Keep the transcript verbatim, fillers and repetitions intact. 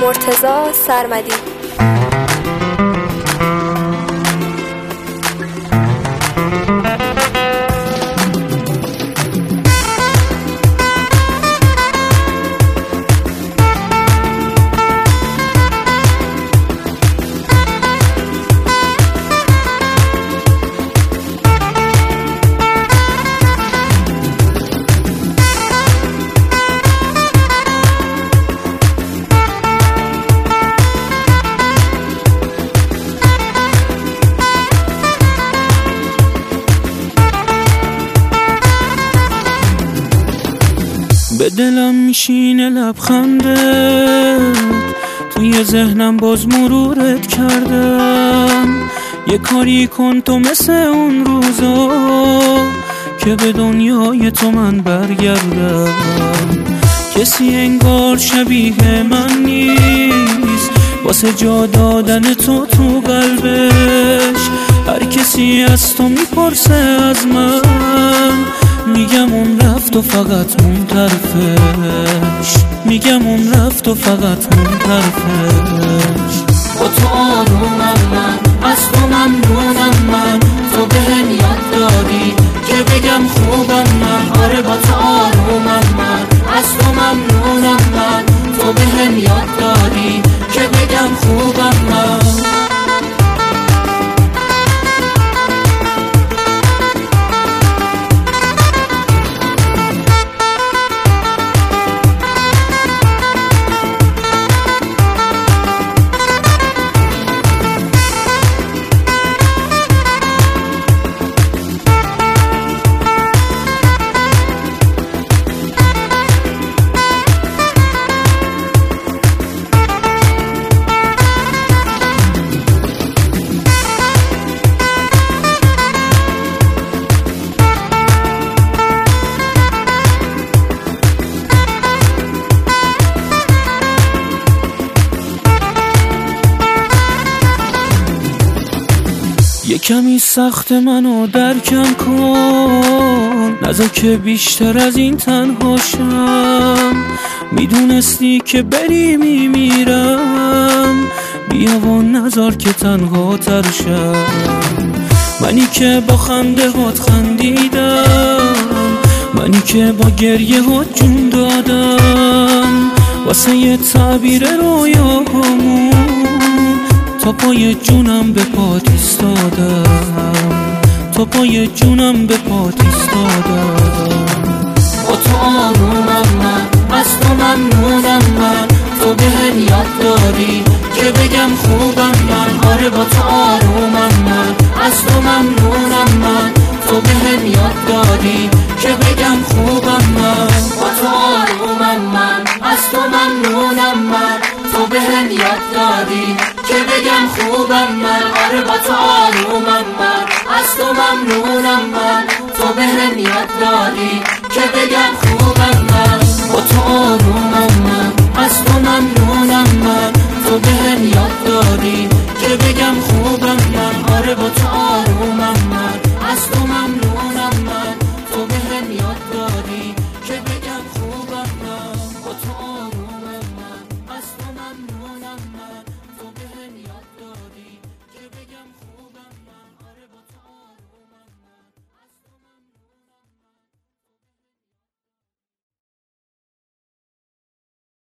مرتضی سرمدی. به دلم میشینه لبخندت، توی ذهنم باز مرورت کردم. یه کاری کن تو مثل اون روزا که به دنیای تو من برگردم. کسی انگار شبیه من نیست واسه جا دادن تو تو قلبش. هر کسی از تو میپرسه از من، میگم اون رفت و فقط مون طرفش. میگم اون رفت و فقط مون طرفش. با تو آرومم من، از تو ممنونم من. تو بهم یاد دادی که بگم خوبم من. آره با تو آرومم من، از تو ممنونم من. تو بهم یاد دادی که بگم خوبم من. یه کمی سخت منو درکم کن، نذار که بیشتر از این تنهاشم. میدونستی که بری میمیرم، بیا و نذار که تنها ترشم. منی که با خنده هات خندیدم، منی که با گریه هات جون دادم. واسه یه تعبیر رویاهامون تا پای جونم به پات ایستادم. تا پای جونم به پات ایستادم. با تو آرومم من، از تو ممنونم من. تو بهم یاد دادی که بگم خوبم من. آره با تو آرومم من، از تو ممنونم من. تو بهم یاد دادی که بگم خوبم من. با تو آرومم من، از تو ممنونم من. تو بهم یاد دادی که بگم خوبم من. آره با تو آرومم من، از تو ممنونم من. تو بهم یاد دادی که بگم خوبم من. با تو آرومم من، از تو ممنونم من. تو بهم یاد دادی که بگم خوبم من. آره با تو آرومم من، از تو ممنونم.